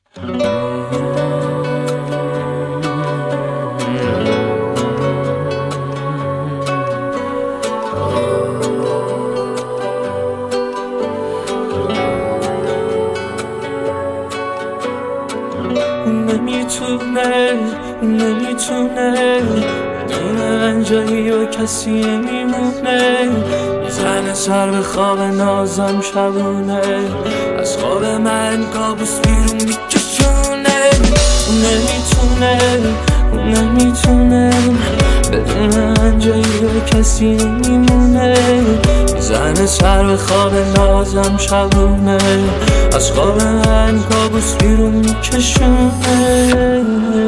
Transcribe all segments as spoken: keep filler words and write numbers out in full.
نمیتونه نمیتونه بدون من جایی و کسی نمیمونه میزنه سر به خواب نازم شبونه از خواب من کابوس بیرون میکشونه نمیتونه نمیتونه بدون من جایی و کسی نمیمونه میزنه سر به خواب نازم شبونه از خواب من کابوس بیرون میکشونه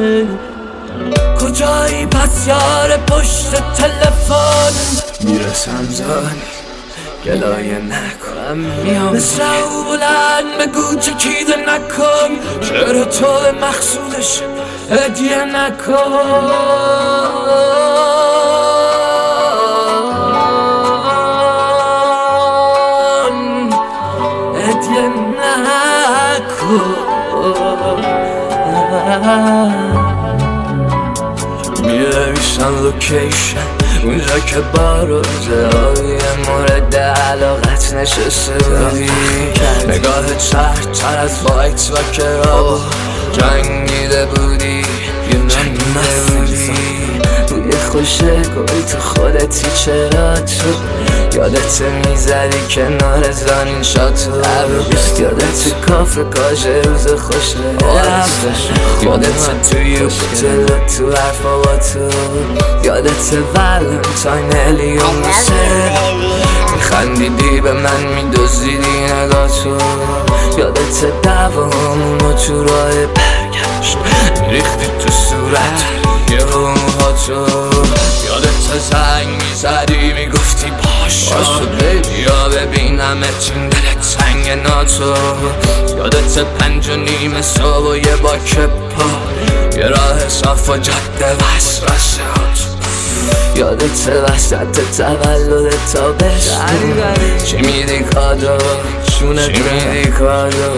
کجایی پس یار پشت تلفن میرسم زانی گلایه نکنم میام مثل او بلند بگو چکیده نکن شعر تو به مقصودش هدیه نکن هدیه نکن می‌نویسم لوکیشن اونجا که با روزه های مورد علاقت نشسته بودی نگاه چرد تر از وایت و کرا جنگیده بودی جنگیده بودی بوی خوشه گوی تو خودتی چرا تو یادت میزدی کنار زانین شاتو یادت کافه کاشه روز خوشه یادت توی بوتل تو حرفا با تو یادت ولنتاین هلیوم موسه میخندیدی به من میدوزیدی نگاه تو یادت دوامون و تو راه برگشت میریختی تو صورت یه موها تو یادت زنگ میزدی میگفتی باشو یا ببینمت این دلت تنگ ناتو یادت پنج و نیم صبح و یه باک پا یه راه صاف و جاده وسوسه یادت وسط تولد تابستون چی میدی کادو چونه چی میدی کادو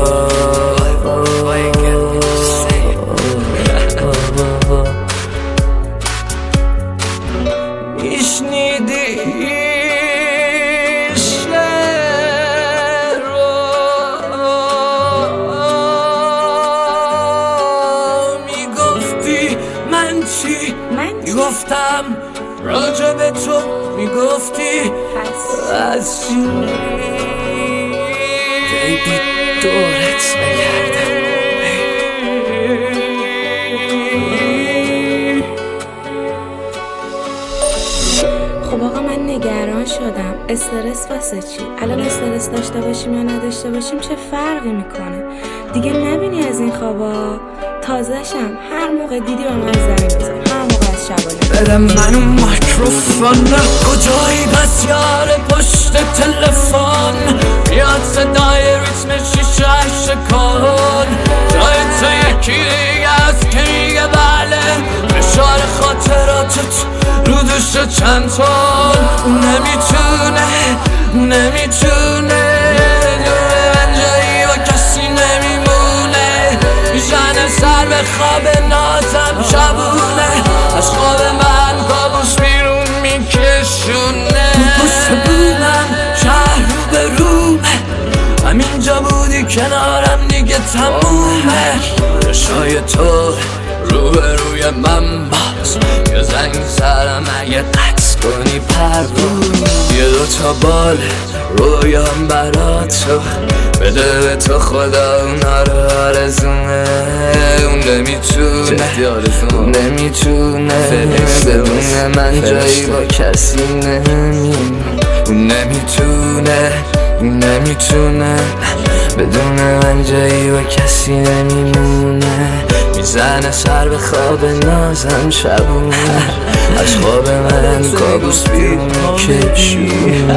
میشنیدی شعر رو میگفتی من چی میگفتم راجع به تو میگفتی از چی بیبی دورت بگردم خب آقا من نگران شدم استرس واسه چی؟ الان استرس داشته باشیم یا نداشته باشیم چه فرقی میکنه؟ دیگه نبینی از این خوابا تازه‌شم هر موقع دیدی به من زنگ بزن هر موقع از شبانه بده منو میکروفون کجایی پس یار پشت تلفن میاد صدای ریتم شیشه شکن جای تو یکی دیگه است که میگه بله فشار خاطراتت رو دوشه چند تون نمیتونه نمیتونه من جایی و کسی نمیمونه میزنه سر به خواب نازم شبونه از خواب من کابوس بیرون میکشونه پشت بومم شهر رو به رومه همینجا بودی کنارم دیگه تمومه شای تو رو به روی من باز یه زنگ سرم اگه قطع کنی پروون یه دوتا بال رویام برا تو بده به تو خدا اونا رو آرزونه اون نمیتونه اون نمیتونه بدون من جایی با کسی نمیمونه اون نمیتونه اون نمیتونه بدون من جایی با کسی نمیمونه میزنه سر به خواب نازم شبونه از خواب من کابوس بیرون میکشونه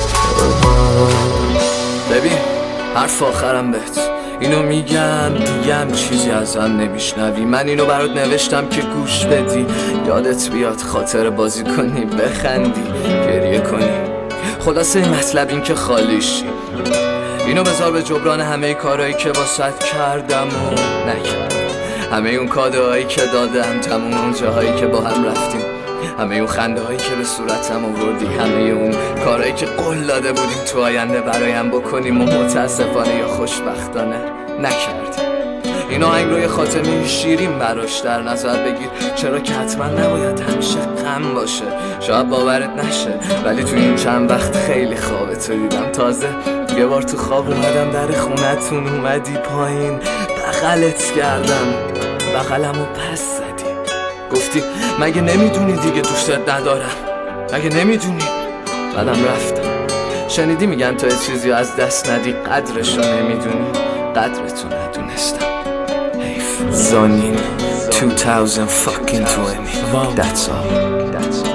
ببین حرف آخرم بهت اینو میگم دیگه میگم چیزی ازم نمیشنوی. من اینو برات نوشتم که گوش بدی، یادت بیاد خاطر بازی کنی، بخندی، گریه کنی. خلاصه این مطلب این که خالیشی. اینو بذار به جبران همه کارهایی که واسط کردم و نکردم، همه اون کادوهایی که دادم، تموم اون جاهایی که با هم رفتیم، همه اون خنده هایی که به صورتم آوردی، همه اون کارهایی که قول داده بودیم تو آینده برایم بکنیم و متاسفانه یا خوشبختانه نکردیم. این آهنگ روی خاتمه شیرین براش در نظر بگیر، چرا که حتما نباید همیشه غم باشه. شاید باورت نشه ولی تو این چند وقت خیلی خوابتو دیدم. تازه یه بار تو خواب اومدم در خونتون، اومدی پایین، بغلت کردم، بغلمو پس زدی، گفتی مگه نمیدونی دیگه دوستت ندارم، مگه نمیدونی؟ بعدم رفتم. شنیدی میگن تا یه چیزی از دست ندی قدرشو نمیدونی، قدرتو ندونستم. حیف. زانین two thousand fucking twenty. That's all. That's all.